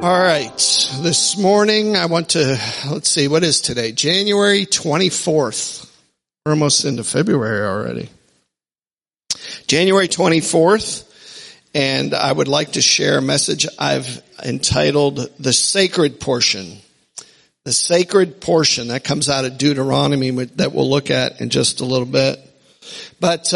All right. This morning I want to, let's see, what is today? January 24th. We're almost into February already. January 24th. And I would like to share a message I've entitled The Sacred Portion. The Sacred Portion. That comes out of Deuteronomy that we'll look at in just a little bit. But,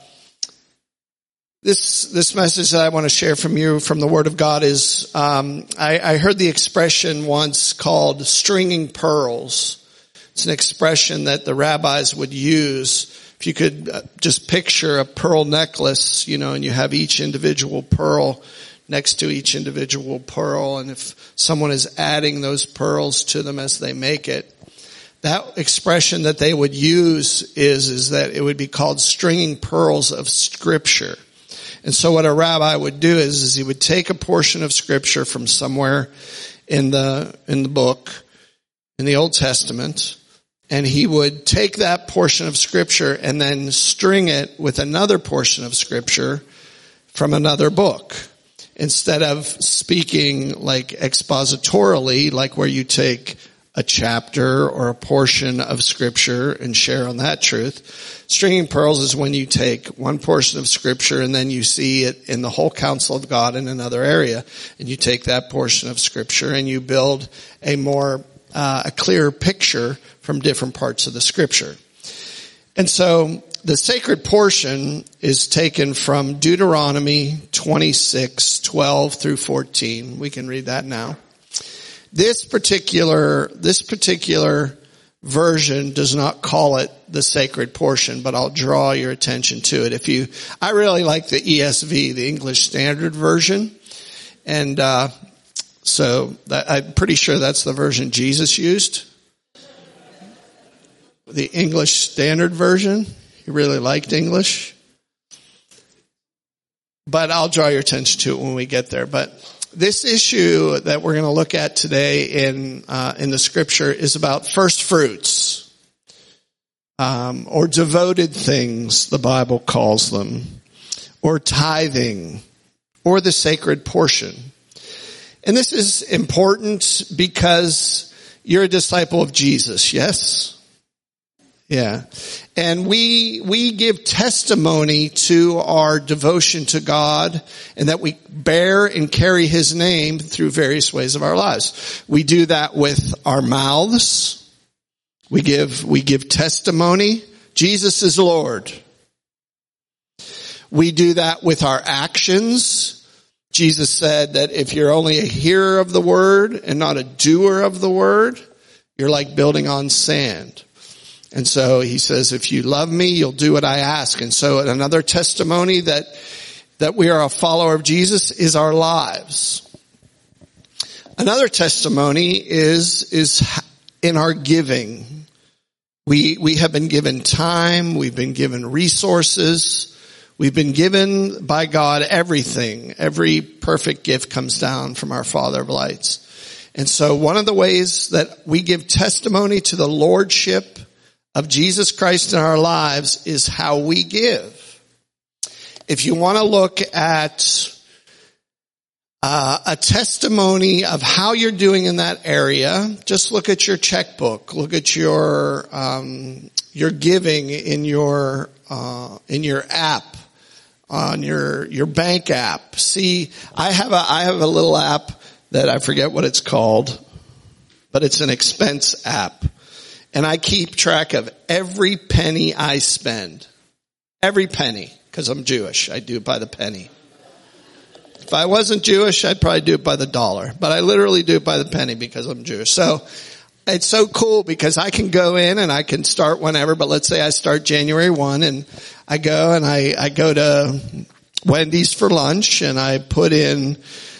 This message that I want to share from you from the Word of God is, I heard the expression once called stringing pearls. It's an expression that the rabbis would use. If you could just picture a pearl necklace, and you have each individual pearl next to each individual pearl, and if someone is adding those pearls to them as they make it, that expression that they would use is that it would be called stringing pearls of Scripture. And so what a rabbi would do is he would take a portion of Scripture from somewhere in the book, in the Old Testament, and he would take that portion of Scripture and then string it with another portion of Scripture from another book. Instead of speaking like expositorily, like where you take a chapter or a portion of Scripture and share on that truth. Stringing pearls is when you take one portion of Scripture and then you see it in the whole counsel of God in another area, and you take that portion of Scripture and you build a clearer picture from different parts of the Scripture. And so the sacred portion is taken from Deuteronomy 26:12 through 14. We can read that now. This particular version does not call it the sacred portion, but I'll draw your attention to it. I really like the ESV, the English Standard Version, and so I'm pretty sure that's the version Jesus used. The English Standard Version. He really liked English, but I'll draw your attention to it when we get there. But this issue that we're going to look at today in the Scripture is about first fruits, or devoted things, the Bible calls them, or tithing, or the sacred portion. And this is important because you're a disciple of Jesus, yes? Yeah. And we give testimony to our devotion to God and that we bear and carry His name through various ways of our lives. We do that with our mouths. We give testimony. Jesus is Lord. We do that with our actions. Jesus said that if you're only a hearer of the word and not a doer of the word, you're like building on sand. And so he says, if you love me, you'll do what I ask. And so another testimony that we are a follower of Jesus is our lives. Another testimony is in our giving. We have been given time. We've been given resources. We've been given by God everything. Every perfect gift comes down from our Father of lights. And so one of the ways that we give testimony to the lordship of Jesus Christ in our lives is how we give. If you want to look at a testimony of how you're doing in that area, just look at your checkbook. Look at your giving in your app, on your bank app. See, I have a little app that I forget what it's called, but it's an expense app. And I keep track of every penny I spend. Every penny. Because I'm Jewish. I do it by the penny. If I wasn't Jewish, I'd probably do it by the dollar. But I literally do it by the penny because I'm Jewish. So it's so cool because I can go in and I can start whenever. But let's say I start January 1 and I go to Wendy's for lunch and I put in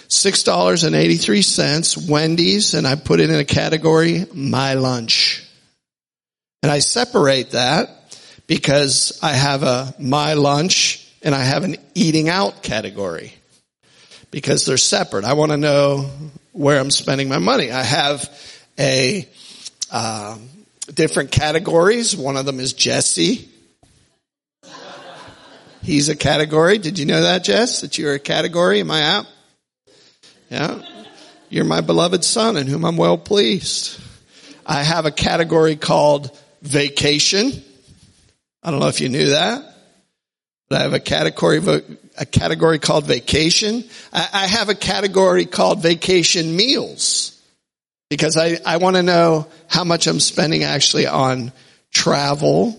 $6.83 Wendy's and I put it in a category, my lunch. And I separate that because I have a my lunch and I have an eating out category because they're separate. I want to know where I'm spending my money. I have different categories. One of them is Jesse. He's a category. Did you know that, Jess? That you're a category in my app? Yeah. You're my beloved son in whom I'm well pleased. I have a category called vacation. I don't know if you knew that, but I have a category called vacation. I have a category called vacation meals because I want to know how much I'm spending actually on travel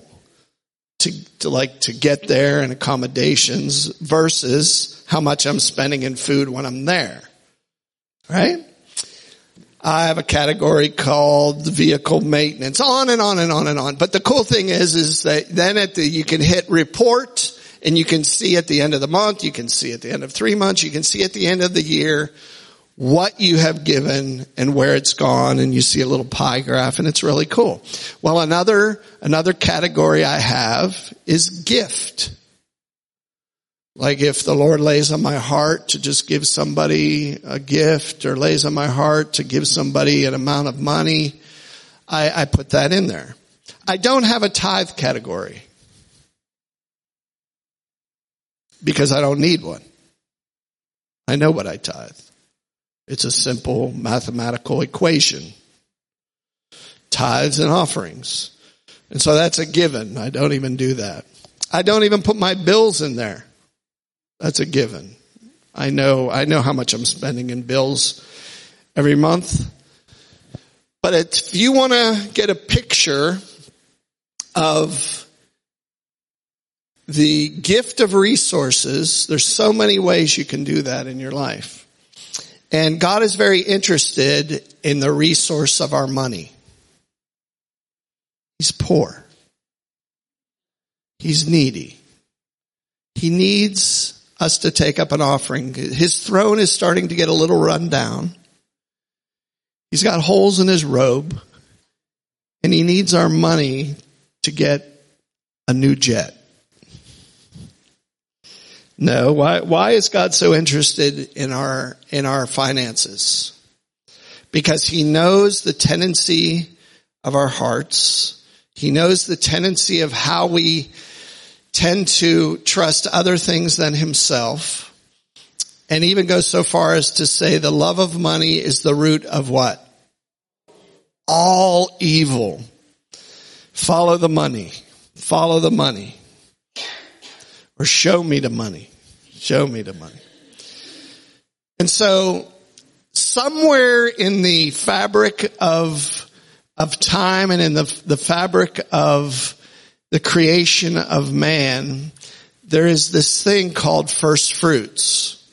to get there and accommodations versus how much I'm spending in food when I'm there. Right? I have a category called vehicle maintenance, on and on and on and on. But the cool thing is that then you can hit report and you can see at the end of the month, you can see at the end of 3 months, you can see at the end of the year what you have given and where it's gone, and you see a little pie graph, and it's really cool. Well, another category I have is gift. Like if the Lord lays on my heart to just give somebody a gift or lays on my heart to give somebody an amount of money, I put that in there. I don't have a tithe category because I don't need one. I know what I tithe. It's a simple mathematical equation. Tithes and offerings. And so that's a given. I don't even do that. I don't even put my bills in there. That's a given. I know how much I'm spending in bills every month. But if you want to get a picture of the gift of resources, there's so many ways you can do that in your life. And God is very interested in the resource of our money. He's poor. He's needy. He needs us to take up an offering. His throne is starting to get a little run down. He's got holes in his robe. And he needs our money to get a new jet. No, why is God so interested in our finances? Because he knows the tendency of our hearts. He knows the tendency of how we tend to trust other things than himself. And even goes so far as to say the love of money is the root of what? All evil. Follow the money. Follow the money. Or show me the money. Show me the money. And so somewhere in the fabric of time and in the fabric of the creation of man, there is this thing called first fruits.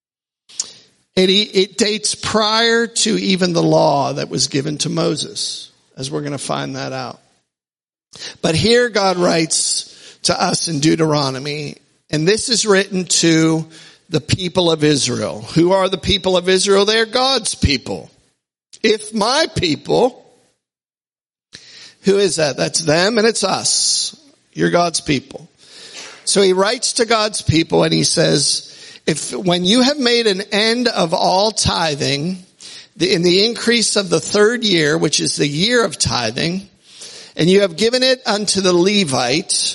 It dates prior to even the law that was given to Moses, as we're going to find that out. But here God writes to us in Deuteronomy, and this is written to the people of Israel. Who are the people of Israel? They are God's people. If my people, who is that? That's them and it's us. You're God's people. So he writes to God's people and he says, when you have made an end of all tithing, in the increase of the third year, which is the year of tithing, and you have given it unto the Levite,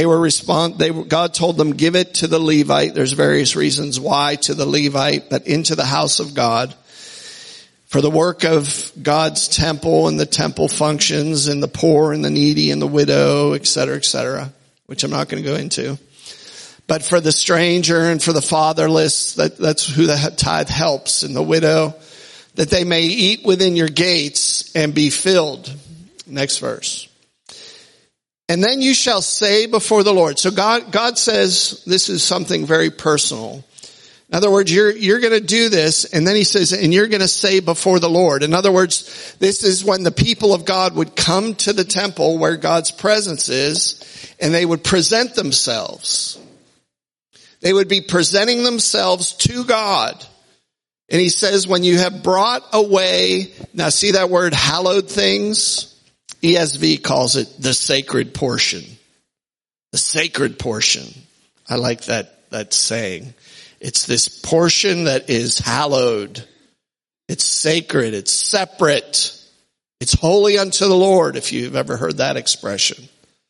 God told them, give it to the Levite. There's various reasons why to the Levite, but into the house of God for the work of God's temple and the temple functions and the poor and the needy and the widow, et cetera, which I'm not going to go into. But for the stranger and for the fatherless, that's who the tithe helps, and the widow, that they may eat within your gates and be filled. Next verse. And then you shall say before the Lord. So God says this is something very personal. In other words, you're going to do this, and then he says, and you're going to say before the Lord. In other words, this is when the people of God would come to the temple where God's presence is, and they would present themselves. They would be presenting themselves to God. And he says, when you have brought away, now see that word hallowed things? ESV calls it the sacred portion. The sacred portion. I like that saying. It's this portion that is hallowed. It's sacred. It's separate. It's holy unto the Lord, if you've ever heard that expression.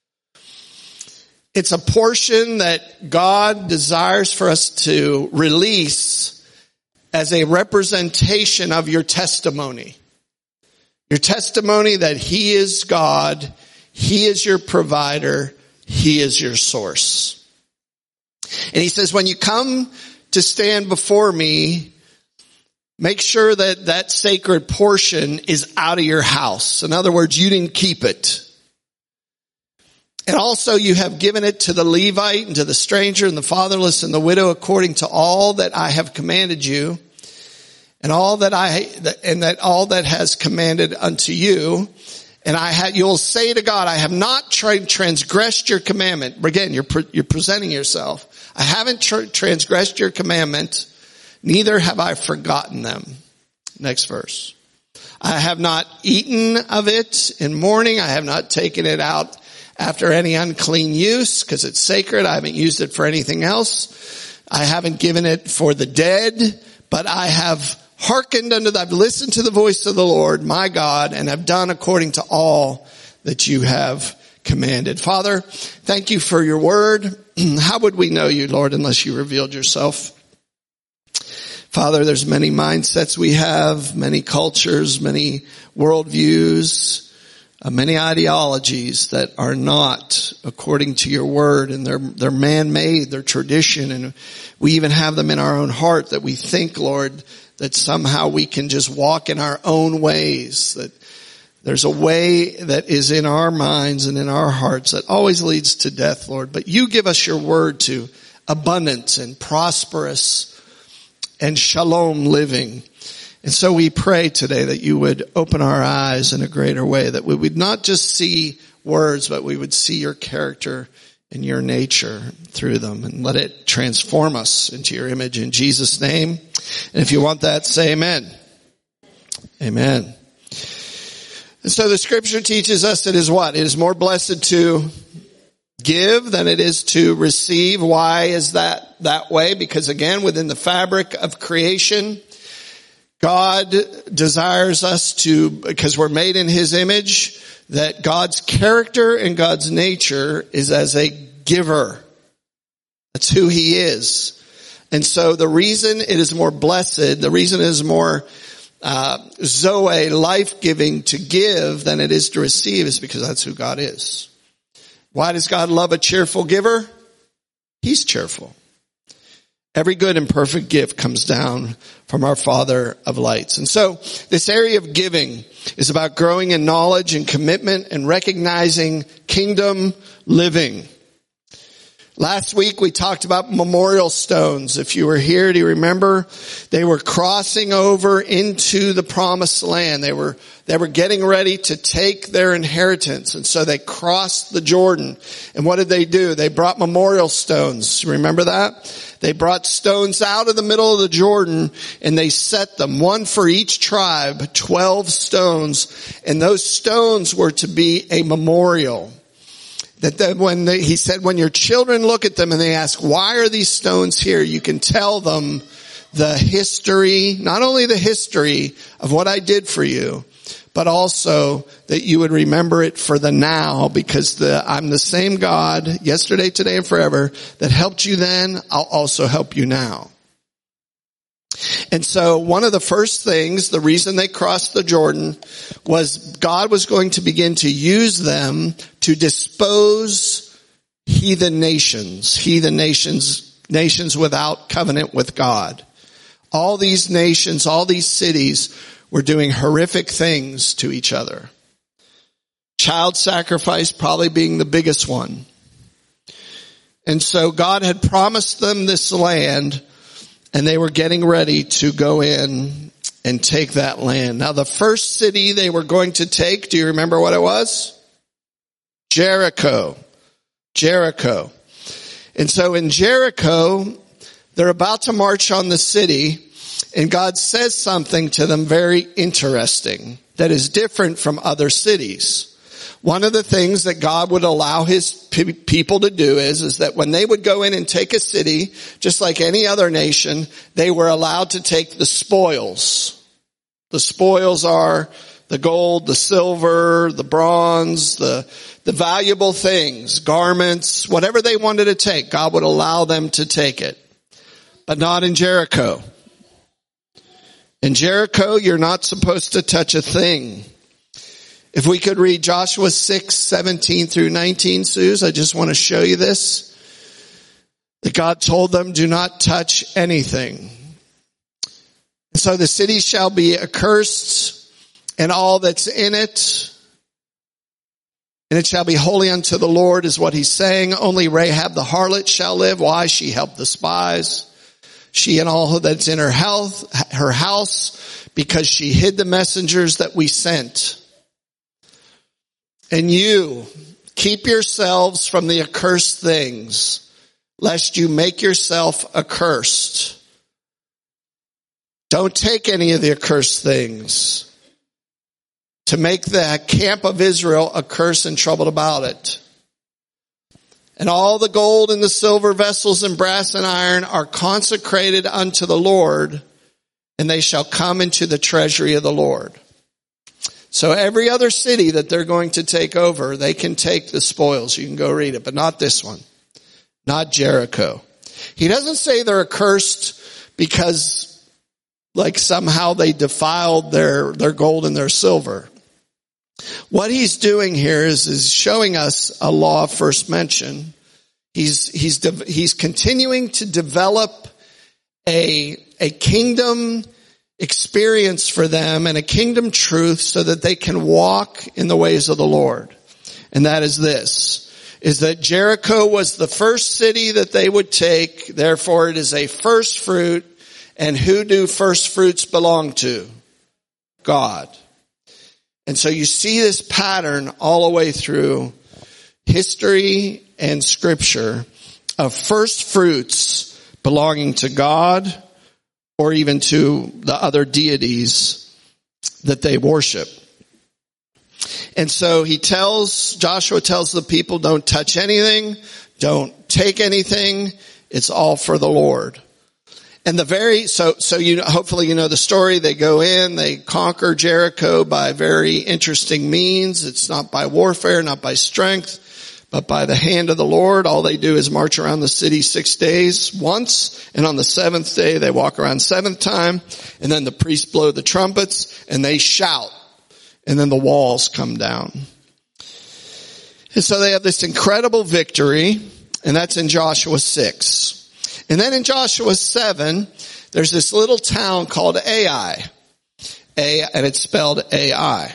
It's a portion that God desires for us to release as a representation of your testimony. Your testimony that He is God, He is your provider, He is your source. And He says, when you come to stand before me, make sure that that sacred portion is out of your house. In other words, you didn't keep it. And also you have given it to the Levite and to the stranger and the fatherless and the widow according to all that I have commanded you and all that all that has commanded unto you. And you'll say to God, I have not transgressed your commandment. Again, you're presenting yourself. I haven't transgressed your commandment, neither have I forgotten them. Next verse. I have not eaten of it in mourning. I have not taken it out after any unclean use, because it's sacred. I haven't used it for anything else. I haven't given it for the dead, but I have hearkened I've listened to the voice of the Lord, my God, and have done according to all that you have commanded. Father, thank you for your word. How would we know you, Lord, unless you revealed yourself? Father, there's many mindsets we have, many cultures, many worldviews, many ideologies that are not according to your word, and they're man-made, they're tradition, and we even have them in our own heart that we think, Lord, that somehow we can just walk in our own ways, that there's a way that is in our minds and in our hearts that always leads to death, Lord. But you give us your word to abundance and prosperous and shalom living. And so we pray today that you would open our eyes in a greater way, that we would not just see words, but we would see your character and your nature through them, and let it transform us into your image in Jesus' name. And if you want that, say amen. Amen. And so the scripture teaches us that it is what? It is more blessed to give than it is to receive. Why is that way? Because again, within the fabric of creation, God desires us to, because we're made in His image, that God's character and God's nature is as a giver. That's who He is. And so the reason it is more blessed, the reason it is more Zoe, life-giving to give than it is to receive is because that's who God is. Why does God love a cheerful giver? He's cheerful. Every good and perfect gift comes down from our Father of lights. And so this area of giving is about growing in knowledge and commitment and recognizing kingdom living. Last week we talked about memorial stones. If you were here, do you remember? They were crossing over into the promised land. They were getting ready to take their inheritance. And so they crossed the Jordan. And what did they do? They brought memorial stones. Remember that? They brought stones out of the middle of the Jordan and they set them, one for each tribe, 12 stones. And those stones were to be a memorial. He said, when your children look at them and they ask, why are these stones here? You can tell them the history, not only the history of what I did for you, but also that you would remember it for the now, because I'm the same God yesterday, today, and forever that helped you then. I'll also help you now. And so one of the first things, the reason they crossed the Jordan, was God was going to begin to use them to dispose heathen nations without covenant with God. All these nations, all these cities were doing horrific things to each other. Child sacrifice probably being the biggest one. And so God had promised them this land, and they were getting ready to go in and take that land. Now the first city they were going to take, do you remember what it was? Jericho. Jericho. And so in Jericho, they're about to march on the city, and God says something to them very interesting that is different from other cities. One of the things that God would allow His people to do is that when they would go in and take a city, just like any other nation, they were allowed to take the spoils. The spoils are the gold, the silver, the bronze, the valuable things, garments, whatever they wanted to take, God would allow them to take it. But not in Jericho. In Jericho, you're not supposed to touch a thing. If we could read Joshua 6:17 through 19, Suze, I just want to show you this. That God told them, do not touch anything. So the city shall be accursed and all that's in it. And it shall be holy unto the Lord is what he's saying. Only Rahab the harlot shall live. Why? She helped the spies. She and all that's in her house, because she hid the messengers that we sent. And you, keep yourselves from the accursed things, lest you make yourself accursed. Don't take any of the accursed things to make the camp of Israel accursed and troubled about it. And all the gold and the silver vessels and brass and iron are consecrated unto the Lord, and they shall come into the treasury of the Lord. So every other city that they're going to take over, they can take the spoils. You can go read it, but not this one. Not Jericho. He doesn't say they're accursed because like somehow they defiled their gold and their silver. What he's doing here is showing us a law of first mention. He's continuing to develop a kingdom experience for them and a kingdom truth so that they can walk in the ways of the Lord. And that is this, is that Jericho was the first city that they would take. Therefore it is a first fruit. And who do first fruits belong to? God. And so you see this pattern all the way through history and scripture of first fruits belonging to God or even to the other deities that they worship. And so Joshua tells the people, don't touch anything, don't take anything, it's all for the Lord. And hopefully you know the story. They go in, they conquer Jericho by very interesting means. It's not by warfare, not by strength, but by the hand of the Lord. All they do is march around the city 6 days once, and on the seventh day they walk around seventh time, and then the priests blow the trumpets, and they shout, and then the walls come down. And so they have this incredible victory, and that's in Joshua 6. And then in Joshua 7, there's this little town called Ai. And it's spelled Ai.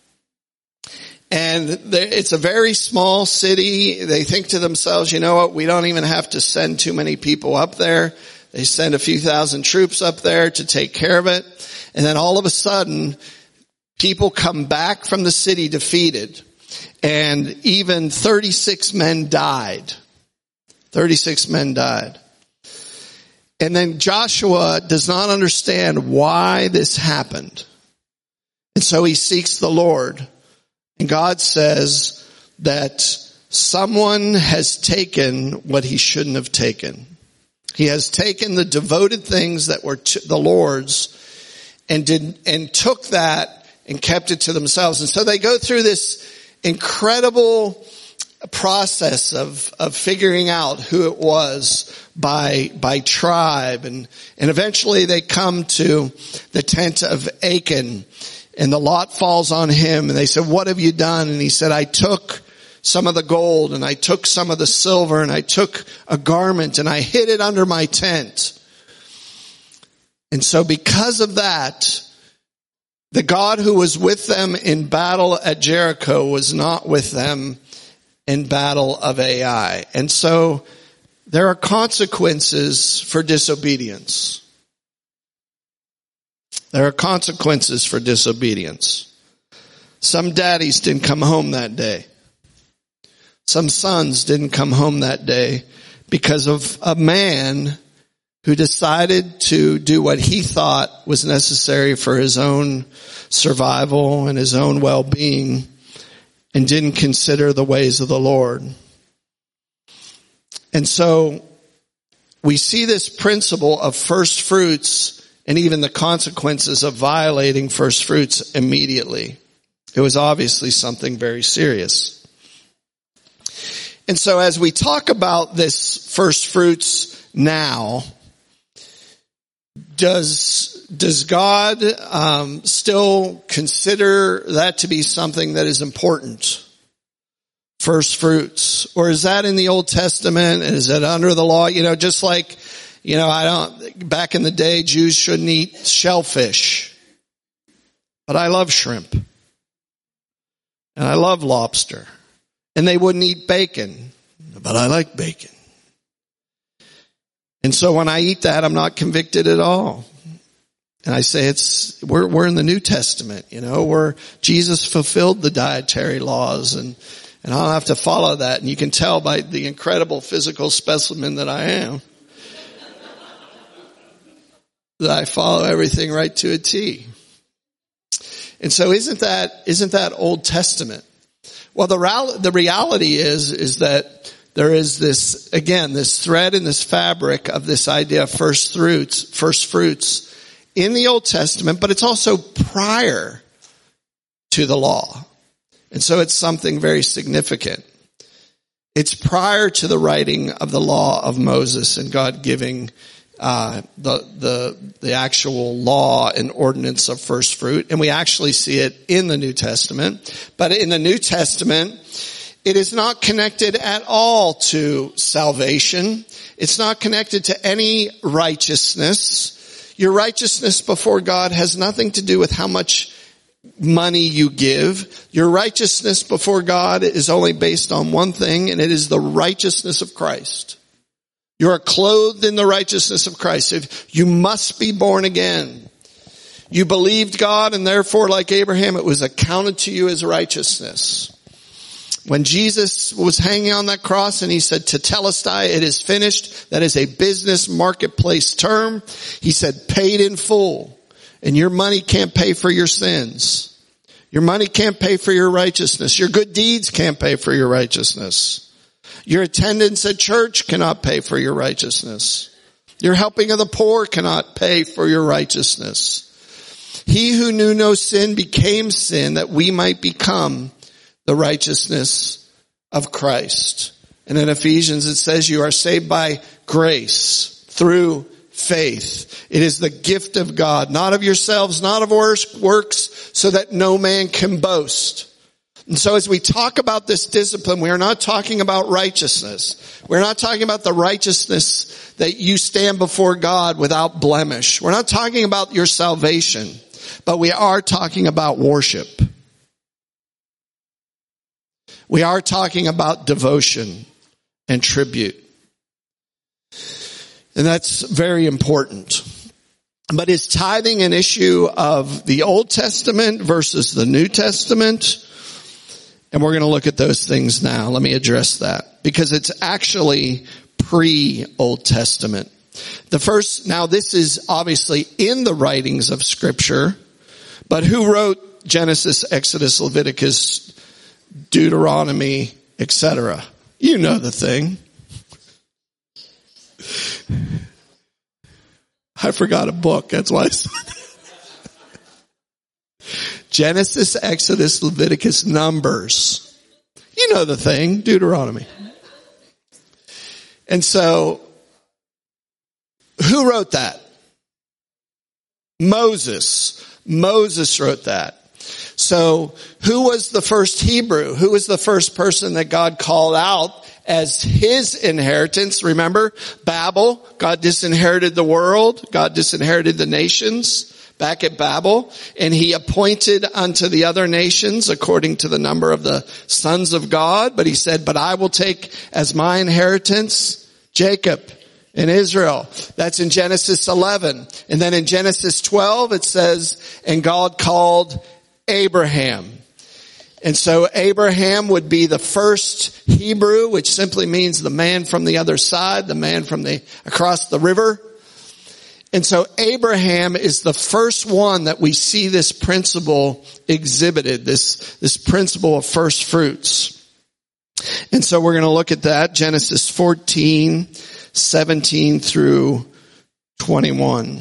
And it's a very small city. They think to themselves, you know what, we don't even have to send too many people up there. They send a few thousand troops up there to take care of it. And then all of a sudden, people come back from the city defeated. And even 36 men died. 36 men died. And then Joshua does not understand why this happened. And so he seeks the Lord. And God says that someone has taken what he shouldn't have taken. He has taken the devoted things that were the Lord's and took that and kept it to themselves. And so they go through this incredible process of figuring out who it was by tribe, and eventually they come to the tent of Achan, and the lot falls on him, and they said, what have you done? And he said, I took some of the gold, and I took some of the silver, and I took a garment, and I hid it under my tent. And so because of that, the God who was with them in battle at Jericho was not with them in battle of Ai. And so there are consequences for disobedience. There are consequences for disobedience. Some daddies didn't come home that day. Some sons didn't come home that day because of a man who decided to do what he thought was necessary for his own survival and his own well-being, and didn't consider the ways of the Lord. And so we see this principle of first fruits and even the consequences of violating first fruits immediately. It was obviously something very serious. And so as we talk about this first fruits now, Does God still consider that to be something that is important? First fruits. Or is that in the Old Testament? Is it under the law? Just like, back in the day, Jews shouldn't eat shellfish. But I love shrimp. And I love lobster. And they wouldn't eat bacon. But I like bacon. And so when I eat that, I'm not convicted at all. And I say we're in the New Testament, where Jesus fulfilled the dietary laws and I don't have to follow that. And you can tell by the incredible physical specimen that I am that I follow everything right to a T. And so isn't that Old Testament? Well, the reality is that there is this thread in this fabric of this idea of first fruits in the Old Testament, but it's also prior to the law. And so it's something very significant. It's prior to the writing of the law of Moses and God giving the actual law and ordinance of first fruit. And we actually see it in the New Testament. But in the New Testament, it is not connected at all to salvation. It's not connected to any righteousness. Your righteousness before God has nothing to do with how much money you give. Your righteousness before God is only based on one thing, and it is the righteousness of Christ. You are clothed in the righteousness of Christ. You must be born again. You believed God, and therefore, like Abraham, it was accounted to you as righteousness. When Jesus was hanging on that cross and he said, "Tetelestai, it is finished," that is a business marketplace term. He said, paid in full. And your money can't pay for your sins. Your money can't pay for your righteousness. Your good deeds can't pay for your righteousness. Your attendance at church cannot pay for your righteousness. Your helping of the poor cannot pay for your righteousness. He who knew no sin became sin that we might become the righteousness of Christ. And in Ephesians it says you are saved by grace through faith. It is the gift of God, not of yourselves, not of works, so that no man can boast. And so as we talk about this discipline, we are not talking about righteousness. We're not talking about the righteousness that you stand before God without blemish. We're not talking about your salvation, but we are talking about worship. We are talking about devotion and tribute. And that's very important. But is tithing an issue of the Old Testament versus the New Testament? And we're going to look at those things now. Let me address that. Because it's actually pre-Old Testament. Now this is obviously in the writings of Scripture. But who wrote Genesis, Exodus, Leviticus, Deuteronomy, etc.? You know the thing. I forgot a book. That's why I said Genesis, Exodus, Leviticus, Numbers. You know the thing. Deuteronomy. And so, who wrote that? Moses. Moses wrote that. So, who was the first Hebrew? Who was the first person that God called out as his inheritance? Remember, Babel, God disinherited the world. God disinherited the nations back at Babel. And he appointed unto the other nations according to the number of the sons of God. But he said, but I will take as my inheritance Jacob and Israel. That's in Genesis 11. And then in Genesis 12 it says, and God called Abraham. And so Abraham would be the first Hebrew, which simply means the man from the other side, the man from across the river. And so Abraham is the first one that we see this principle exhibited, this principle of first fruits. And so we're going to look at that, Genesis 14, 17 through 21.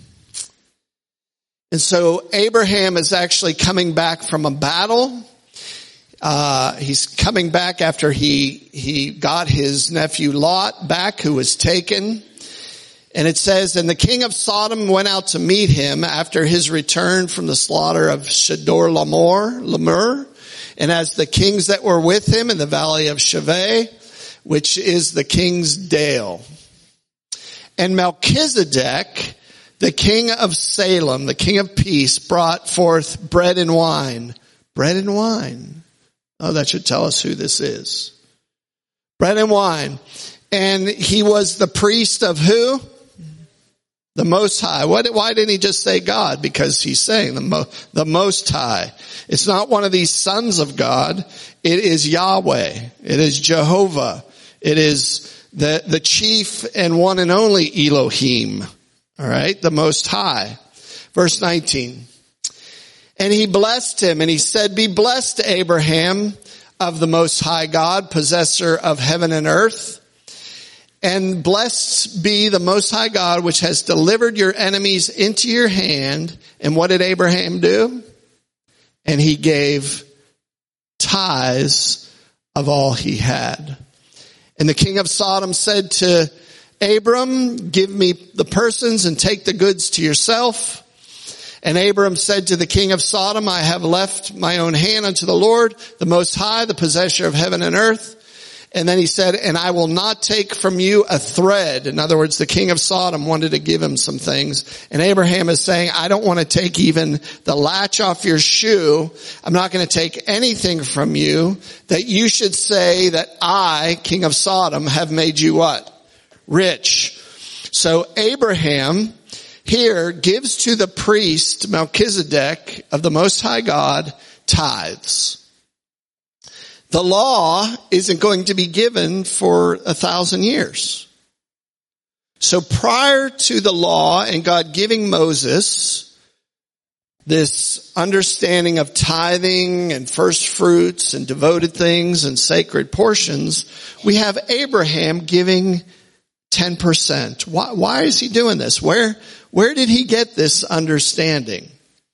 And so Abraham is actually coming back from a battle. He's coming back after he got his nephew Lot back, who was taken. And it says, and the king of Sodom went out to meet him after his return from the slaughter of Lamur, and as the kings that were with him in the valley of Shaveh, which is the king's dale. And Melchizedek, the king of Salem, the king of peace, brought forth bread and wine. Bread and wine. Oh, that should tell us who this is. Bread and wine. And he was the priest of who? The Most High. Why didn't he just say God? Because he's saying the Most High. It's not one of these sons of God. It is Yahweh. It is Jehovah. It is the chief and one and only Elohim. All right. The Most High. Verse 19. And he blessed him and he said, be blessed, Abraham, of the Most High God, possessor of heaven and earth. And blessed be the Most High God, which has delivered your enemies into your hand. And what did Abraham do? And he gave tithes of all he had. And the king of Sodom said to Abram, give me the persons and take the goods to yourself. And Abram said to the king of Sodom, I have left my own hand unto the Lord, the Most High, the possessor of heaven and earth. And then he said, and I will not take from you a thread. In other words, the king of Sodom wanted to give him some things. And Abraham is saying, I don't want to take even the latch off your shoe. I'm not going to take anything from you that you should say that I, king of Sodom, have made you what? Rich. So Abraham here gives to the priest Melchizedek of the Most High God tithes. The law isn't going to be given for 1,000 years. So prior to the law and God giving Moses this understanding of tithing and first fruits and devoted things and sacred portions, we have Abraham giving 10%. Why is he doing this? Where did he get this understanding?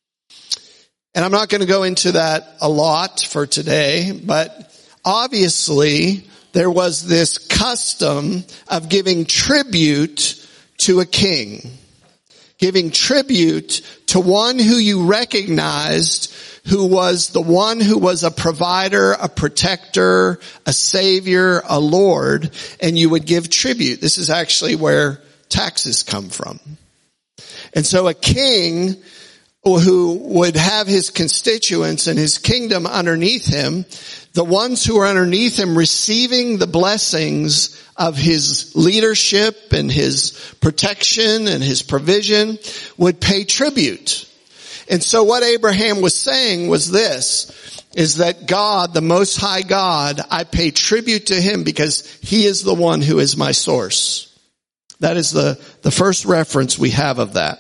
And I'm not going to go into that a lot for today, but obviously there was this custom of giving tribute to a king. Giving tribute to one who you recognized who was the one who was a provider, a protector, a savior, a lord, and you would give tribute. This is actually where taxes come from. And so a king who would have his constituents and his kingdom underneath him, the ones who are underneath him receiving the blessings of his leadership and his protection and his provision, would pay tribute. And so what Abraham was saying was this, is that God, the Most High God, I pay tribute to him because he is the one who is my source. That is the first reference we have of that.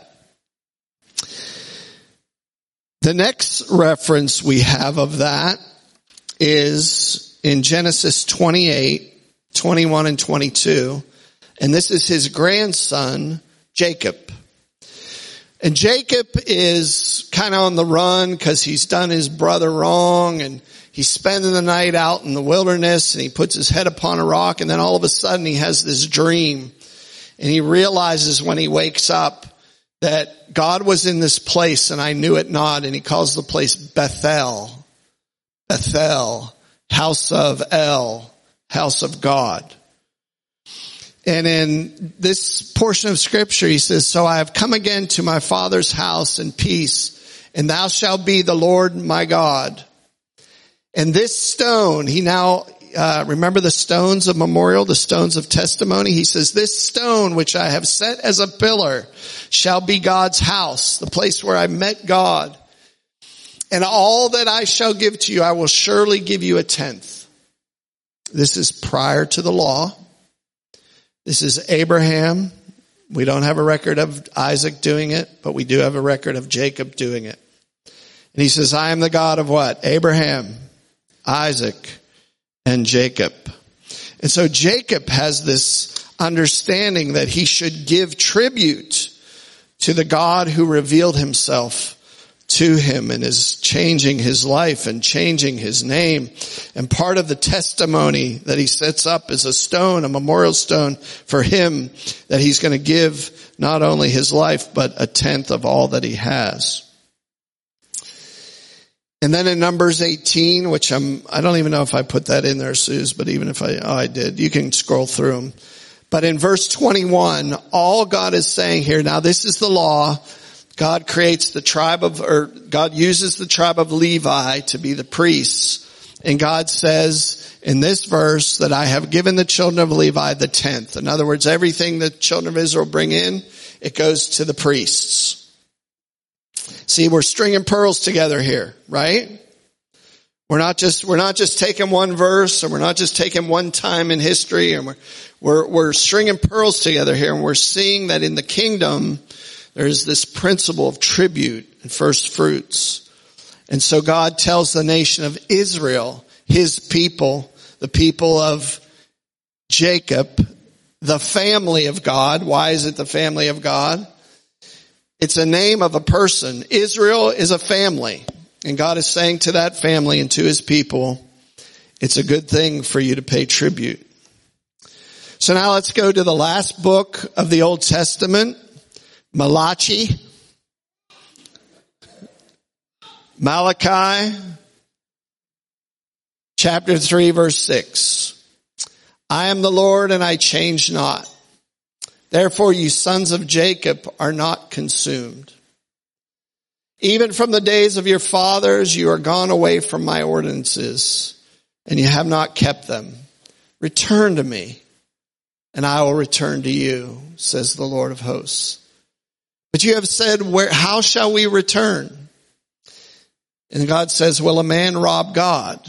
The next reference we have of that is in Genesis 28, 21 and 22. And this is his grandson, Jacob. And Jacob is kind of on the run because he's done his brother wrong, and he's spending the night out in the wilderness, and he puts his head upon a rock, and then all of a sudden he has this dream. And he realizes when he wakes up that God was in this place and I knew it not, and he calls the place Bethel. Bethel, house of El, house of God. And in this portion of scripture, he says, so I have come again to my father's house in peace, and thou shalt be the Lord my God. And this stone, he now, remember the stones of memorial, the stones of testimony? He says, this stone which I have set as a pillar shall be God's house, the place where I met God. And all that I shall give to you, I will surely give you a tenth. This is prior to the law. This is Abraham. We don't have a record of Isaac doing it, but we do have a record of Jacob doing it. And he says, I am the God of what? Abraham, Isaac, and Jacob. And so Jacob has this understanding that he should give tribute to the God who revealed himself to him and is changing his life and changing his name. And part of the testimony that he sets up is a stone, a memorial stone for him, that he's going to give not only his life, but a tenth of all that he has. And then in Numbers 18, which I don't even know if I put that in there, Suze, but even if I did, you can scroll through them. But in verse 21, all God is saying here, now this is the law. God uses the tribe of Levi to be the priests. And God says in this verse that I have given the children of Levi the tenth. In other words, everything the children of Israel bring in, it goes to the priests. See, we're stringing pearls together here, right? We're not just taking one verse, and we're not just taking one time in history, and we're stringing pearls together here, and we're seeing that in the kingdom, there's this principle of tribute and first fruits. And so God tells the nation of Israel, his people, the people of Jacob, the family of God. Why is it the family of God? It's a name of a person. Israel is a family. And God is saying to that family and to his people, it's a good thing for you to pay tribute. So now let's go to the last book of the Old Testament, Malachi, chapter 3, verse 6. I am the Lord and I change not. Therefore you sons of Jacob are not consumed. Even from the days of your fathers, you are gone away from my ordinances, and you have not kept them. Return to me, and I will return to you, says the Lord of hosts. But you have said, how shall we return? And God says, will a man rob God?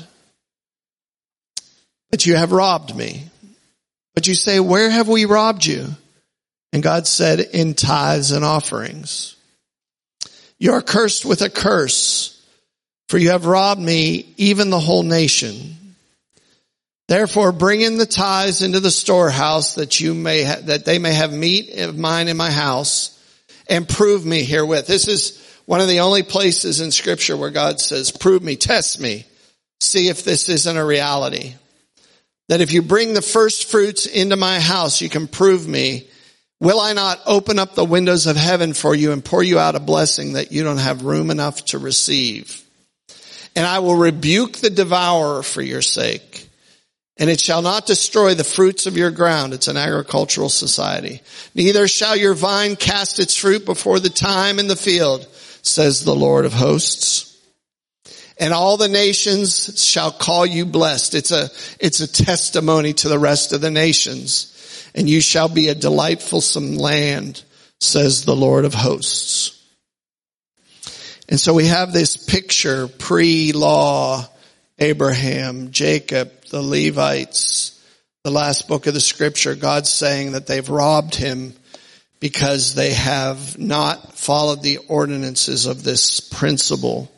But you have robbed me. But you say, where have we robbed you? And God said, in tithes and offerings. You are cursed with a curse, for you have robbed me, even the whole nation. Therefore, bring in the tithes into the storehouse, that they may have meat of mine in my house, and prove me herewith. This is one of the only places in Scripture where God says, prove me, test me, see if this isn't a reality. That if you bring the first fruits into my house, you can prove me. Will I not open up the windows of heaven for you and pour you out a blessing that you don't have room enough to receive? And I will rebuke the devourer for your sake. And it shall not destroy the fruits of your ground. It's an agricultural society. Neither shall your vine cast its fruit before the time in the field, says the Lord of hosts. And all the nations shall call you blessed. It's a testimony to the rest of the nations. And you shall be a delightsome land, says the Lord of hosts. And so we have this picture, pre-law, Abraham, Jacob, the Levites, the last book of the Scripture. God's saying that they've robbed him because they have not followed the ordinances of this principle.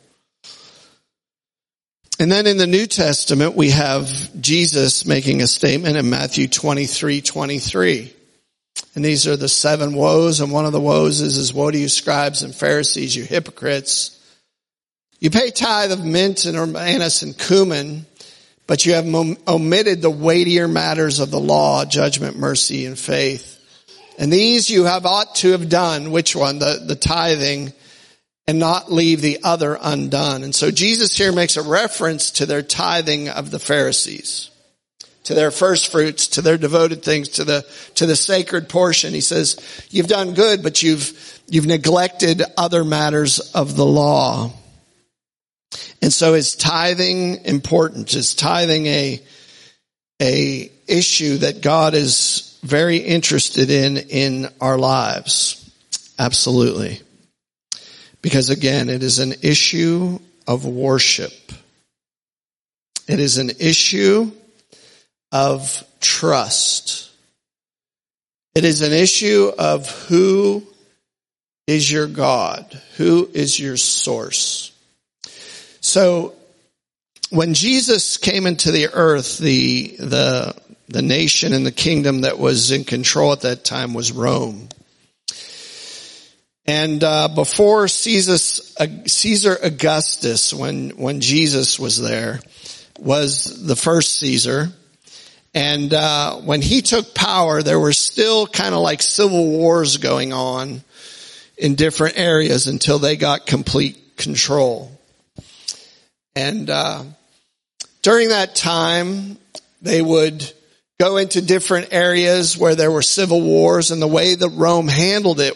And then in the New Testament, we have Jesus making a statement in Matthew 23:23. And these are the 7 woes. And one of the woes is woe to you scribes and Pharisees, you hypocrites. You pay tithe of mint and anise and cumin, but you have omitted the weightier matters of the law, judgment, mercy, and faith. And these you have ought to have done. Which one? The tithing. And not leave the other undone. And so Jesus here makes a reference to their tithing of the Pharisees, to their first fruits, to their devoted things, to the sacred portion. He says, you've done good, but you've neglected other matters of the law. And so is tithing important? Is tithing a issue that God is very interested in our lives? Absolutely. Because again, it is an issue of worship. It is an issue of trust. It is an issue of who is your God? Who is your source? So when Jesus came into the earth, the nation and the kingdom that was in control at that time was Rome. And before Caesar Augustus, when Jesus was there, was the first Caesar. And when he took power, there were still kind of like civil wars going on in different areas until they got complete control. And during that time, they would go into different areas where there were civil wars, and the way that Rome handled it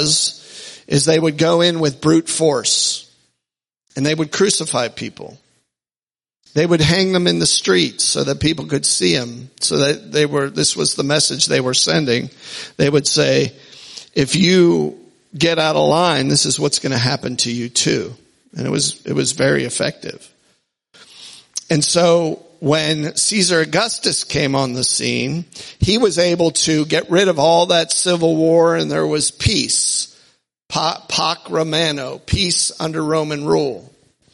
is they would go in with brute force, and they would crucify people. They would hang them in the streets so that people could see them, so that this was the message they were sending. They would say, if you get out of line, this is what's going to happen to you too. And it was very effective. And so when Caesar Augustus came on the scene, he was able to get rid of all that civil war, and there was peace. Pax Romano, peace under Roman rule.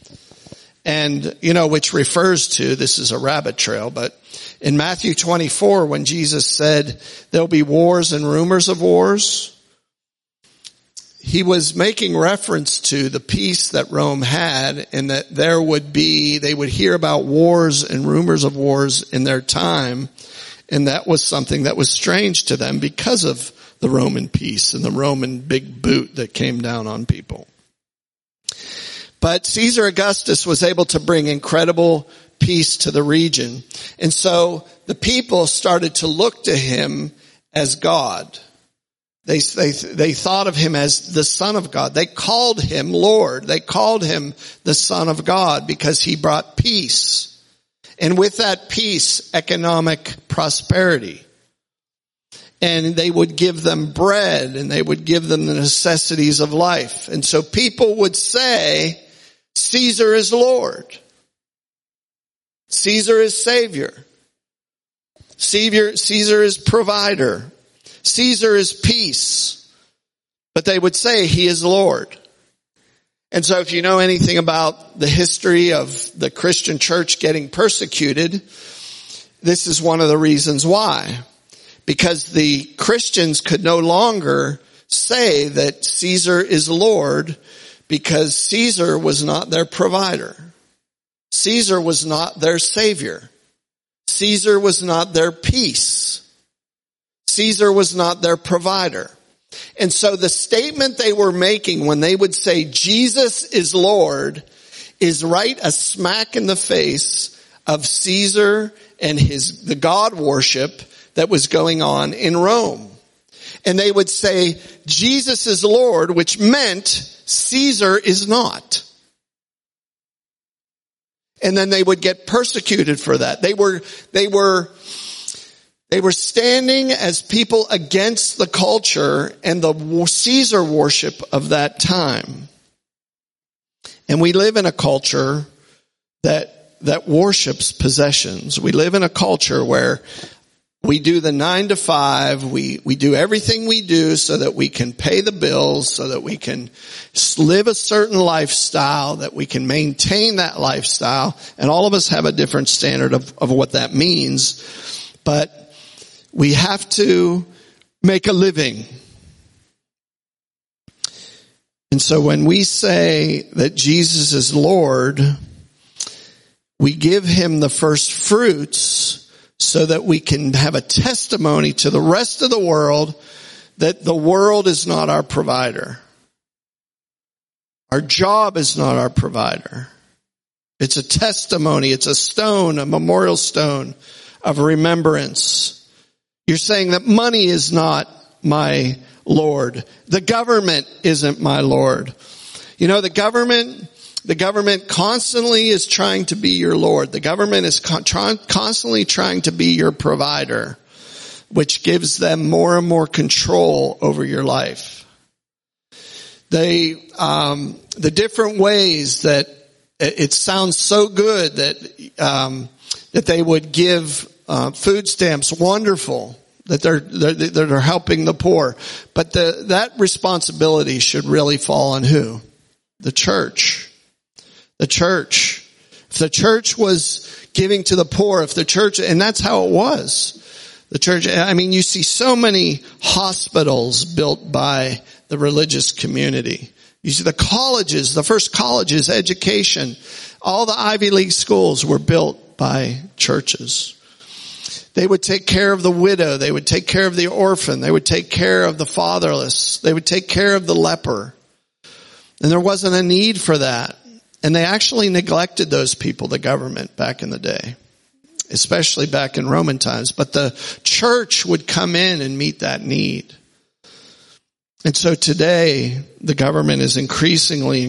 And, which refers to, this is a rabbit trail, but in Matthew 24, when Jesus said there'll be wars and rumors of wars, he was making reference to the peace that Rome had, and that they would hear about wars and rumors of wars in their time. And that was something that was strange to them because of the Roman peace and the Roman big boot that came down on people. But Caesar Augustus was able to bring incredible peace to the region. And so the people started to look to him as God. They thought of him as the Son of God. They called him Lord. They called him the Son of God because he brought peace. And with that peace, economic prosperity. And they would give them bread, and they would give them the necessities of life. And so people would say, Caesar is Lord. Caesar is Savior. Caesar is provider. Caesar is peace. But they would say he is Lord. And so if you know anything about the history of the Christian church getting persecuted, this is one of the reasons why. Because the Christians could no longer say that Caesar is Lord, because Caesar was not their provider. Caesar was not their Savior. Caesar was not their peace. Caesar was not their provider. And so the statement they were making when they would say Jesus is Lord is right a smack in the face of Caesar and the God worship that was going on in Rome. And they would say Jesus is Lord, which meant Caesar is not. And then they would get persecuted for that. They were standing as people against the culture and the Caesar worship of that time. And we live in a culture that worships possessions. We live in a culture where we do the 9 to 5. We do everything we do so that we can pay the bills, so that we can live a certain lifestyle, that we can maintain that lifestyle. And all of us have a different standard of what that means. But we have to make a living. And so when we say that Jesus is Lord, we give him the first fruits so that we can have a testimony to the rest of the world that the world is not our provider. Our job is not our provider. It's a testimony. It's a stone, a memorial stone of remembrance. You're saying that money is not my Lord. The government isn't my Lord. The government constantly is trying to be your Lord. The government is constantly trying to be your provider, which gives them more and more control over your life. The different ways that it sounds so good that they would give food stamps, wonderful, that they're helping the poor. But that responsibility should really fall on who? The church. The church. If the church was giving to the poor, and that's how it was. The church, you see so many hospitals built by the religious community. You see, the colleges, the first colleges, education, all the Ivy League schools were built by churches. They would take care of the widow. They would take care of the orphan. They would take care of the fatherless. They would take care of the leper. And there wasn't a need for that. And they actually neglected those people, the government, back in the day, especially back in Roman times. But the church would come in and meet that need. And so today, the government is increasingly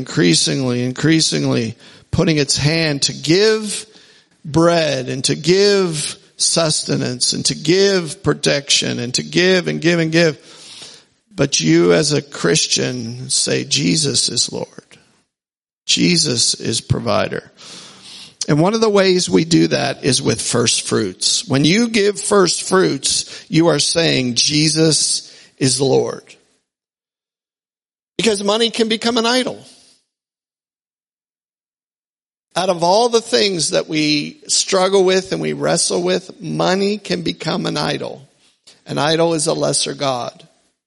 putting its hand to give bread and to give sustenance and to give protection and to give and give and give. But you as a Christian say Jesus is Lord. Jesus is provider. And one of the ways we do that is with first fruits. When you give first fruits, you are saying Jesus is Lord. Because money can become an idol. Out of all the things that we struggle with and we wrestle with, money can become an idol. An idol is a lesser god.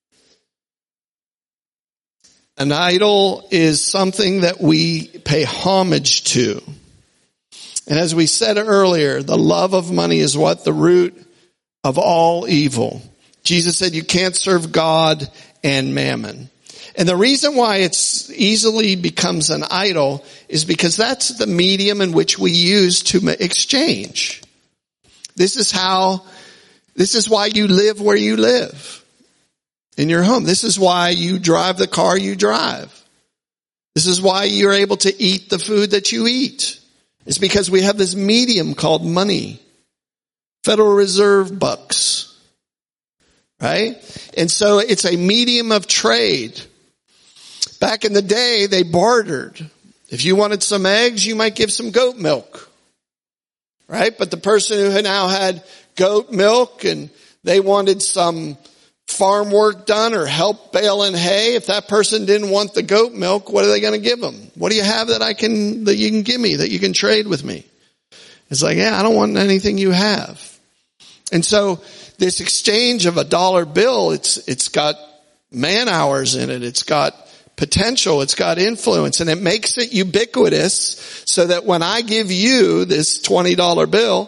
An idol is something that we pay homage to. And as we said earlier, the love of money is what? The root of all evil. Jesus said you can't serve God and mammon. And the reason why it's easily becomes an idol is because that's the medium in which we use to exchange. This is why you live where you live. In your home. This is why you drive the car you drive. This is why you're able to eat the food that you eat. It's because we have this medium called money. Federal Reserve bucks. Right? And so it's a medium of trade. Back in the day, they bartered. If you wanted some eggs, you might give some goat milk. Right? But the person who now had goat milk and they wanted some farm work done or help baling hay, if that person didn't want the goat milk, what are they going to give them? What do you have that you can give me, that you can trade with me? It's like, yeah, I don't want anything you have. And so this exchange of a dollar bill, it's got man hours in it. It's got potential. It's got influence, and it makes it ubiquitous so that when I give you this $20 bill,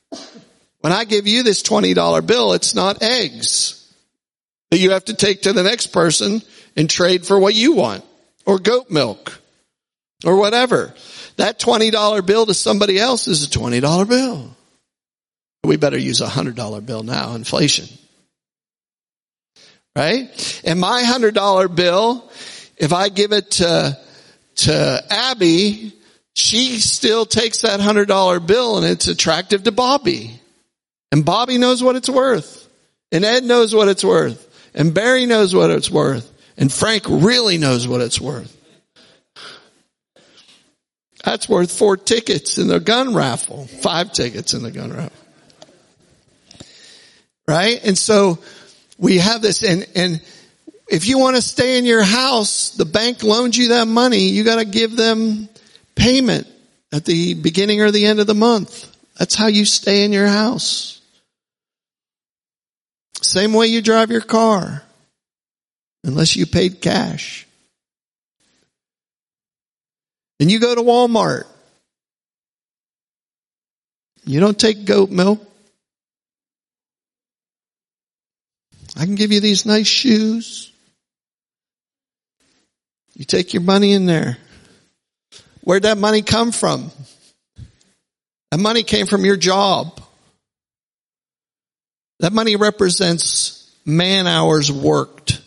it's not eggs that you have to take to the next person and trade for what you want, or goat milk, or whatever. That $20 bill to somebody else is a $20 bill. We better use a $100 bill now, inflation. Right? And my $100 bill, if I give it to Abby, she still takes that $100 bill and it's attractive to Bobby. And Bobby knows what it's worth. And Ed knows what it's worth. And Barry knows what it's worth. And Frank really knows what it's worth. That's worth 4 tickets in the gun raffle. 5 tickets in the gun raffle. Right? And so we have this, and if you want to stay in your house, the bank loans you that money, you got to give them payment at the beginning or the end of the month. That's how you stay in your house. Same way you drive your car, unless you paid cash. And you go to Walmart. You don't take goat milk. I can give you these nice shoes. You take your money in there. Where'd that money come from? That money came from your job. That money represents man hours worked.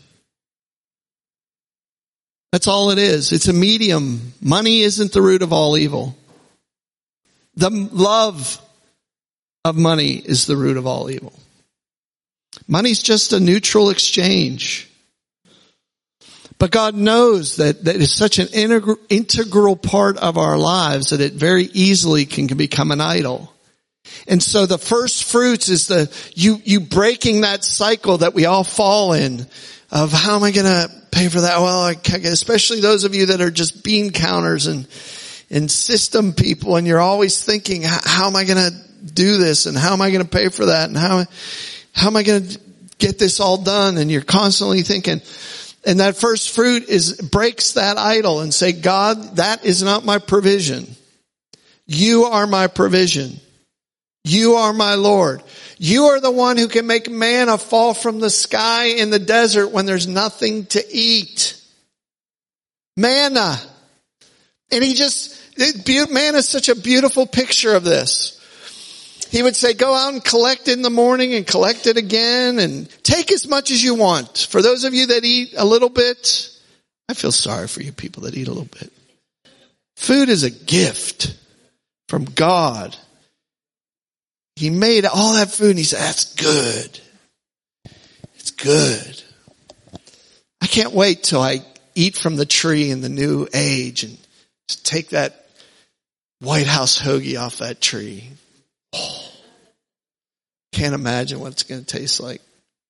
That's all it is. It's a medium. Money isn't the root of all evil. The love of money is the root of all evil. Money's just a neutral exchange. But God knows that it's such an integral part of our lives that it very easily can become an idol. And so the first fruits is you breaking that cycle that we all fall in of how am I going to pay for that? Well, especially those of you that are just bean counters and system people, and you're always thinking, how am I going to do this? And how am I going to pay for that? And how am I going to get this all done? And you're constantly thinking, And that first fruit breaks that idol and say, God, that is not my provision. You are my provision. You are my Lord. You are the one who can make manna fall from the sky in the desert when there's nothing to eat. Manna. And manna is such a beautiful picture of this. He would say, go out and collect it in the morning and collect it again and take as much as you want. For those of you that eat a little bit, I feel sorry for you people that eat a little bit. Food is a gift from God. He made all that food and he said, that's good. It's good. I can't wait till I eat from the tree in the new age and just take that White House hoagie off that tree. Oh, can't imagine what it's going to taste like.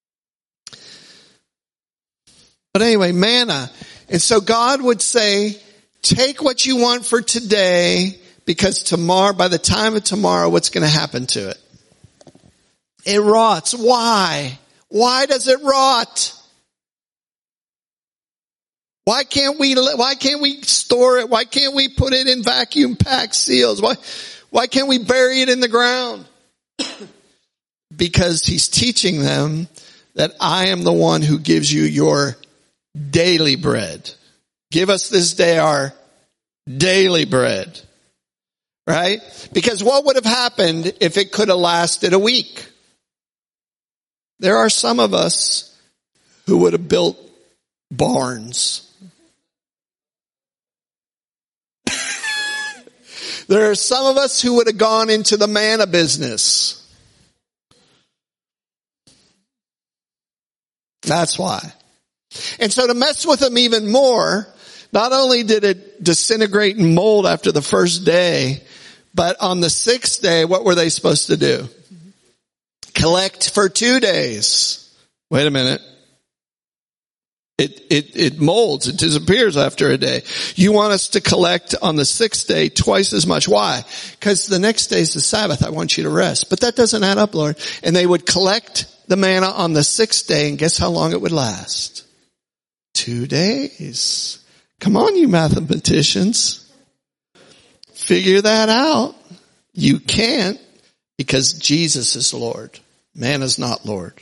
But anyway, manna. And so God would say, take what you want for today, because tomorrow, by the time of tomorrow, what's going to happen to it? It rots. Why? Why does it rot? Why can't we store it? Why can't we put it in vacuum packed seals? Why can't we bury it in the ground? Because he's teaching them that I am the one who gives you your daily bread. Give us this day our daily bread. Right? Because what would have happened if it could have lasted a week? There are some of us who would have built barns. There are some of us who would have gone into the manna business. That's why. And so to mess with them even more, not only did it disintegrate and mold after the first day, but on the sixth day, what were they supposed to do? Collect for 2 days. Wait a minute. It molds. It disappears after a day. You want us to collect on the sixth day twice as much. Why? Because the next day is the Sabbath. I want you to rest. But that doesn't add up, Lord. And they would collect the manna on the sixth day, and guess how long it would last? 2 days. Come on, you mathematicians. Figure that out. You can't, because Jesus is Lord. Man is not Lord.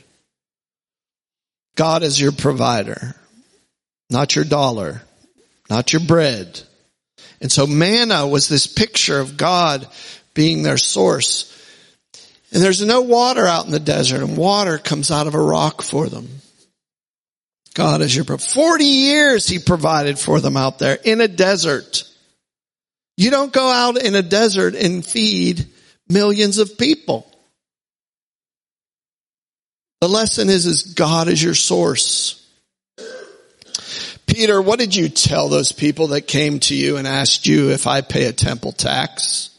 God is your provider, not your dollar, not your bread. And so manna was this picture of God being their source. And there's no water out in the desert, and water comes out of a rock for them. God is your provider. 40 years he provided for them out there in a desert. You don't go out in a desert and feed millions of people. The lesson is God is your source. Peter, what did you tell those people that came to you and asked you if I pay a temple tax?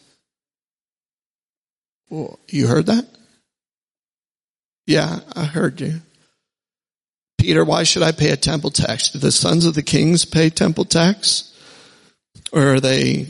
Well, you heard that? Yeah, I heard you. Peter, why should I pay a temple tax? Do the sons of the kings pay temple tax? Or are they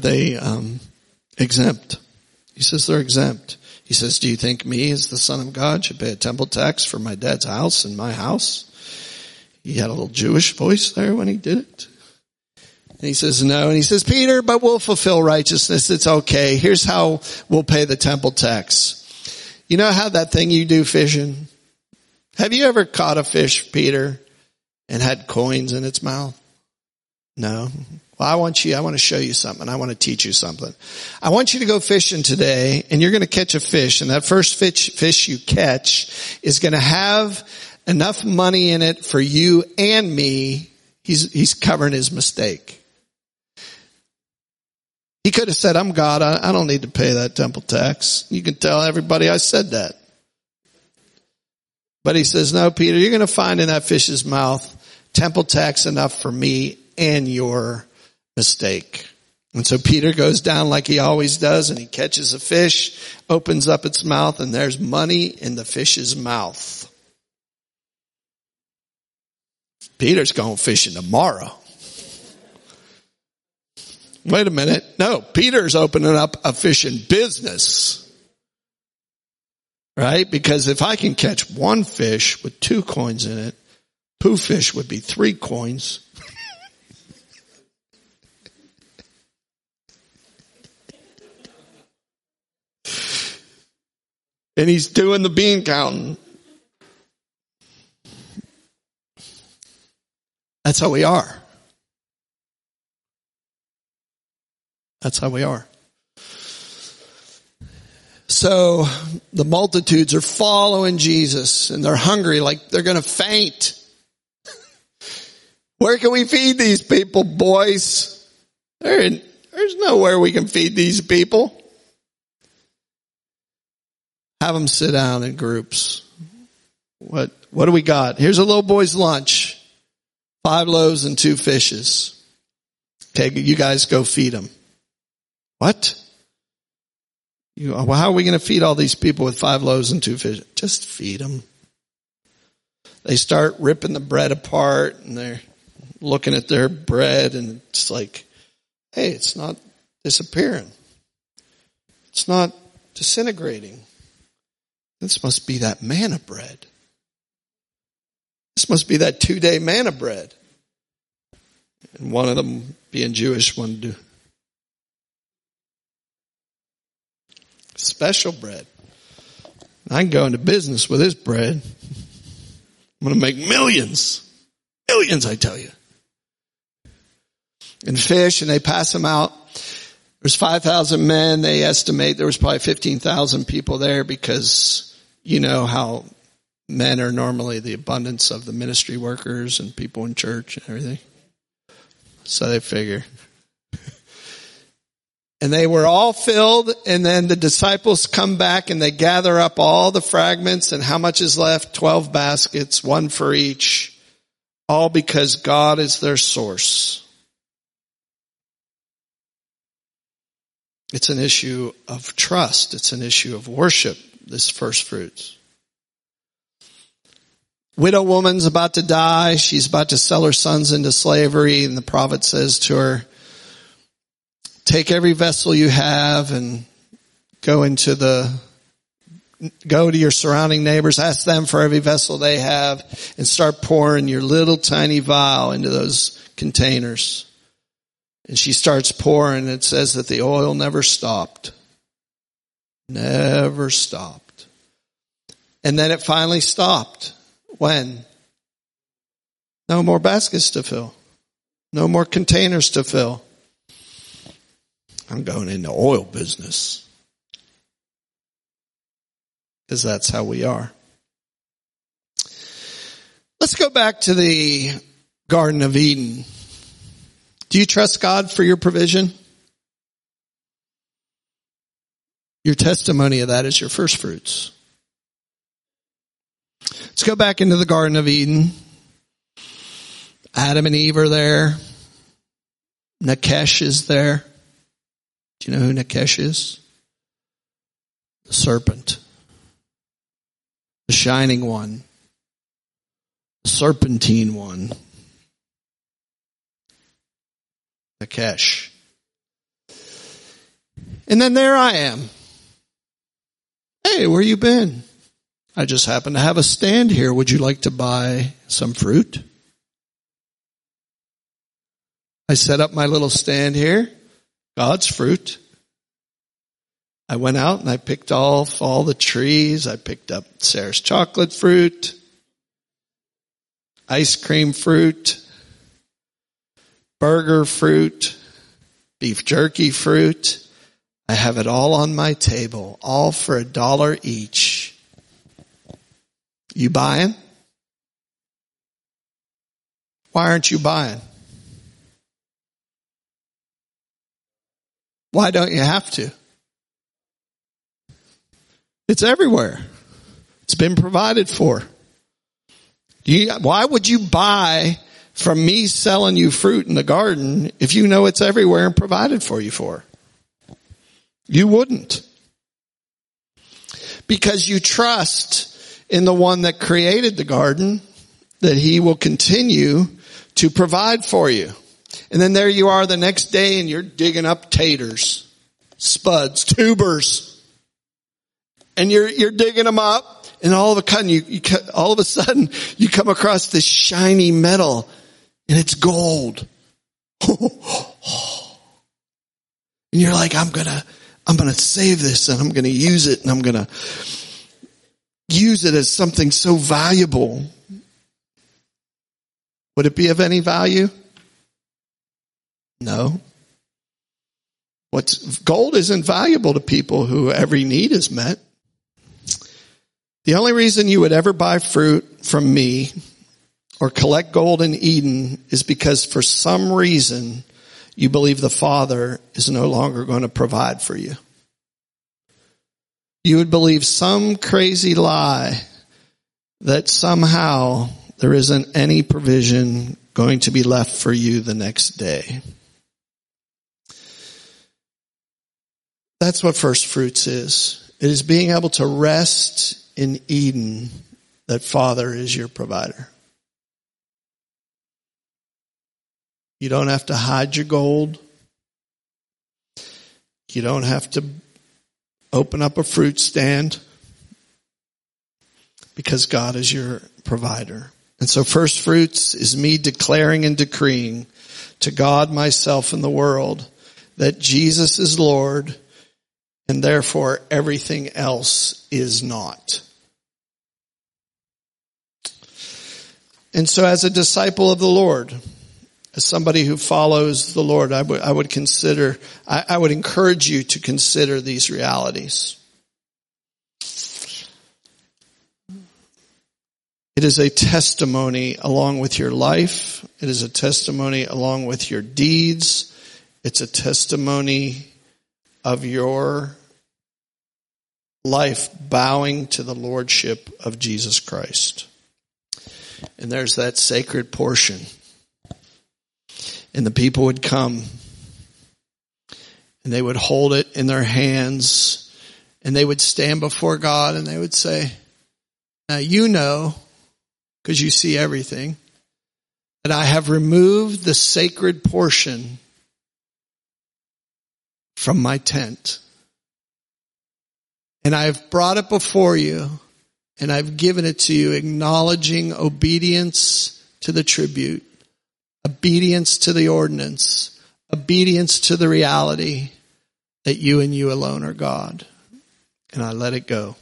exempt? He says they're exempt. He says, do you think me as the Son of God should pay a temple tax for my dad's house and my house? He had a little Jewish voice there when he did it. And he says, no. And he says, Peter, but we'll fulfill righteousness. It's okay. Here's how we'll pay the temple tax. You know how that thing you do fishing? Have you ever caught a fish, Peter, and had coins in its mouth? No. Well, I want to show you something. I want to teach you something. I want you to go fishing today, and you're going to catch a fish, and that first fish you catch is going to have enough money in it for you and me. He's covering his mistake. He could have said, I'm God. I don't need to pay that temple tax. You can tell everybody I said that. But he says, no, Peter, you're going to find in that fish's mouth temple tax enough for me and your mistake. And so Peter goes down like he always does, and he catches a fish, opens up its mouth, and there's money in the fish's mouth. Peter's going fishing tomorrow. Wait a minute. No, Peter's opening up a fishing business. Right? Because if I can catch one fish with 2 coins in it, Pooh fish would be 3 coins. And he's doing the bean counting. That's how we are. That's how we are. So the multitudes are following Jesus and they're hungry like they're going to faint. Where can we feed these people, boys? There's nowhere we can feed these people. Have them sit down in groups. What do we got? Here's a little boy's lunch. 5 loaves and 2 fishes. Okay, you guys go feed them. What? Well, how are we going to feed all these people with 5 loaves and 2 fishes? Just feed them. They start ripping the bread apart and they're looking at their bread and it's like, hey, it's not disappearing. It's not disintegrating. This must be that manna bread. This must be that 2-day manna bread. And one of them, being Jewish, wanted to do special bread. I can go into business with this bread. I'm going to make millions. Millions, I tell you. And fish, and they pass them out. There's 5,000 men. They estimate there was probably 15,000 people there because you know how men are normally the abundance of the ministry workers and people in church and everything. So they figure. And they were all filled, and then the disciples come back and they gather up all the fragments, and how much is left? 12 baskets, 1 for each. All because God is their source. It's an issue of trust. It's an issue of worship, this first fruits. Widow woman's about to die. She's about to sell her sons into slavery, and the prophet says to her, take every vessel you have and go to your surrounding neighbors, ask them for every vessel they have, and start pouring your little tiny vial into those containers. And she starts pouring, and it says that the oil never stopped. Never stopped. And then it finally stopped. When? No more baskets to fill. No more containers to fill. I'm going into oil business. Because that's how we are. Let's go back to the Garden of Eden. Do you trust God for your provision? Your testimony of that is your first fruits. Let's go back into the Garden of Eden. Adam and Eve are there. Nakesh is there. Do you know who Nakesh is? The serpent. The shining one. The serpentine one. Nakesh. And then there I am. Hey, where you been? I just happen to have a stand here. Would you like to buy some fruit? I set up my little stand here. God's fruit. I went out and I picked off all the trees. I picked up Sarah's chocolate fruit, ice cream fruit, burger fruit, beef jerky fruit. I have it all on my table, all for $1 each. You buying? Why aren't you buying? Why don't you have to? It's everywhere. It's been provided for. Why would you buy from me selling you fruit in the garden if you know it's everywhere and provided for you for? You wouldn't. Because you trust in the one that created the garden that he will continue to provide for you. And then there you are the next day and you're digging up taters, spuds, tubers. And you're digging them up And all of a sudden you come across this shiny metal and it's gold. And you're like, I'm going to save this and I'm going to use it and I'm going to use it as something so valuable. Would it be of any value? No. Gold isn't valuable to people who every need is met. The only reason you would ever buy fruit from me or collect gold in Eden is because for some reason you believe the Father is no longer going to provide for you. You would believe some crazy lie that somehow there isn't any provision going to be left for you the next day. That's what first fruits is. It is being able to rest in Eden that Father is your provider. You don't have to hide your gold. You don't have to open up a fruit stand because God is your provider. And so first fruits is me declaring and decreeing to God, myself, and the world that Jesus is Lord and therefore everything else is not. And so as a disciple of the Lord, as somebody who follows the Lord, I would encourage you to consider these realities. It is a testimony along with your life. It is a testimony along with your deeds. It's a testimony of your life bowing to the lordship of Jesus Christ. And there's that sacred portion. And the people would come and they would hold it in their hands and they would stand before God and they would say, now you know, because you see everything, that I have removed the sacred portion from my tent. And I've brought it before you and I've given it to you, acknowledging obedience to the tribute, obedience to the ordinance, obedience to the reality that you and you alone are God. And I let it go.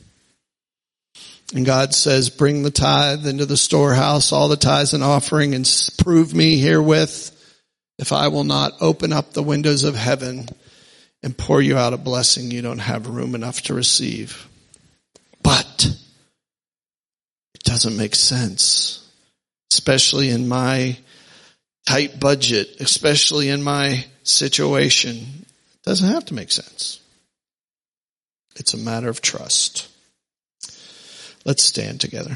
And God says, bring the tithe into the storehouse, all the tithes and offering, and prove me herewith if I will not open up the windows of heaven and pour you out a blessing you don't have room enough to receive. But it doesn't make sense, especially in my tight budget, especially in my situation. It doesn't have to make sense. It's a matter of trust. Let's stand together.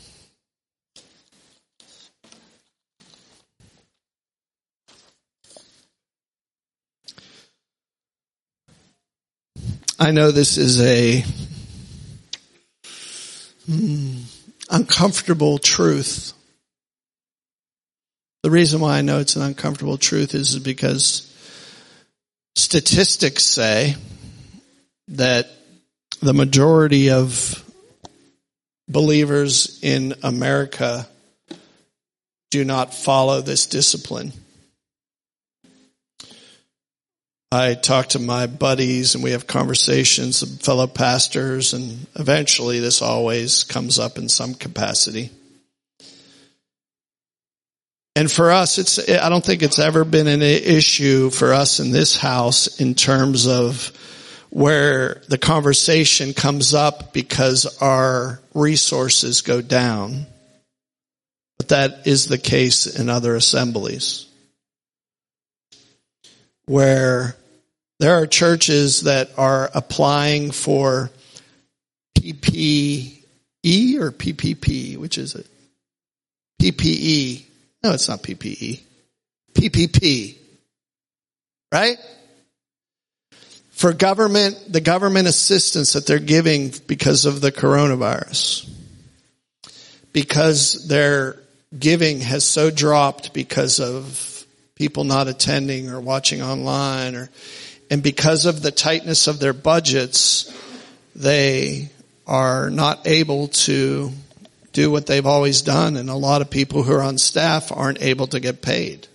I know this is a uncomfortable truth. The reason why I know it's an uncomfortable truth is because statistics say that the majority of believers in America do not follow this discipline. I talk to my buddies and we have conversations, fellow pastors, and eventually this always comes up in some capacity. And for us, I don't think it's ever been an issue for us in this house in terms of where the conversation comes up because our resources go down. But that is the case in other assemblies, where there are churches that are applying for PPE or PPP, which is it? PPE. No, it's not PPE. PPP. Right? For the government assistance that they're giving because of the coronavirus. Because their giving has so dropped because of people not attending or watching online, and because of the tightness of their budgets, they are not able to do what they've always done, and a lot of people who are on staff aren't able to get paid.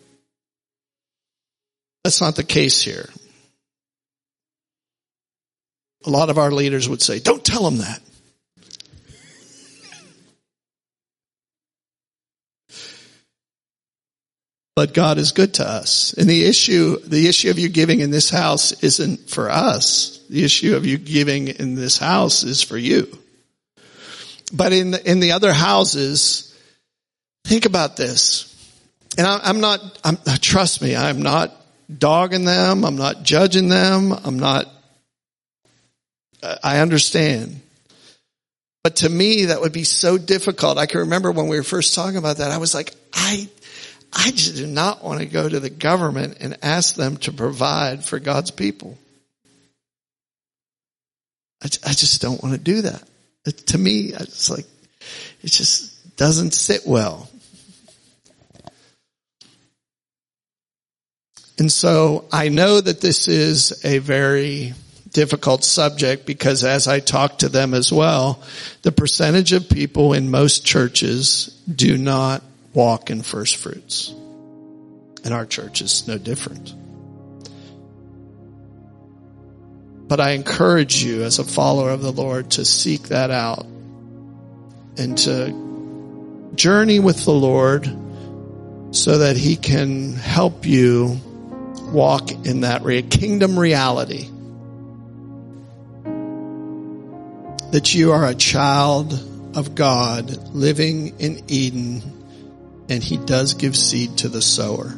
That's not the case here. A lot of our leaders would say, don't tell them that. But God is good to us. And the issue of you giving in this house isn't for us. The issue of you giving in this house is for you. But in the other houses, think about this. And trust me, I'm not dogging them. I'm not judging them. I understand. But to me, that would be so difficult. I can remember when we were first talking about that, I was like, I just do not want to go to the government and ask them to provide for God's people. I just don't want to do that. To me, it's like, it just doesn't sit well. And so I know that this is a very difficult subject because as I talk to them as well, the percentage of people in most churches do not walk in first fruits. And our church is no different. But I encourage you as a follower of the Lord to seek that out and to journey with the Lord so that He can help you walk in that kingdom reality. That you are a child of God living in Eden, and He does give seed to the sower.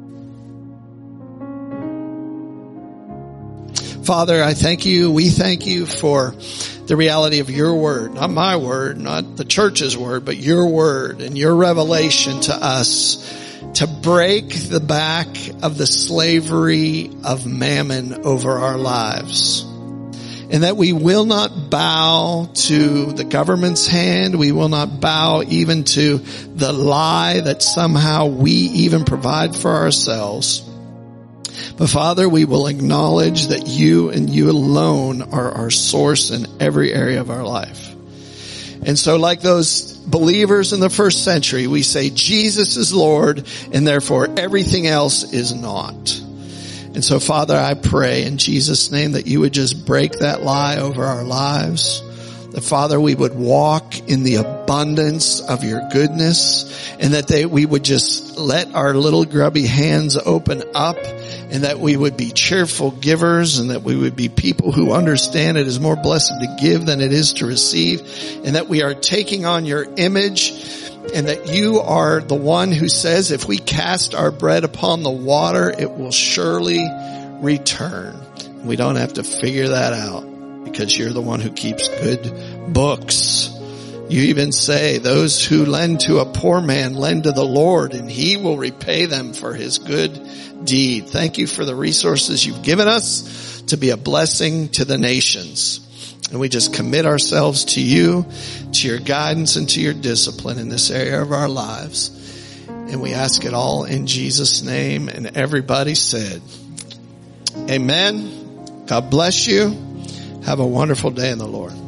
Father, I thank you. We thank you for the reality of your word, not my word, not the church's word, but your word and your revelation to us to break the back of the slavery of mammon over our lives. And that we will not bow to the government's hand. We will not bow even to the lie that somehow we even provide for ourselves. But Father, we will acknowledge that you and you alone are our source in every area of our life. And so like those believers in the first century, we say Jesus is Lord and therefore everything else is not. And so Father, I pray in Jesus' name that you would just break that lie over our lives. That Father, we would walk in the abundance of your goodness and that we would just let our little grubby hands open up and that we would be cheerful givers and that we would be people who understand it is more blessed to give than it is to receive and that we are taking on your image and that you are the one who says if we cast our bread upon the water, it will surely return. We don't have to figure that out because you're the one who keeps good books. You even say those who lend to a poor man lend to the Lord and he will repay them for his good deed. Thank you for the resources you've given us to be a blessing to the nations. And we just commit ourselves to you, to your guidance and to your discipline in this area of our lives. And we ask it all in Jesus' name. And everybody said, amen. God bless you. Have a wonderful day in the Lord.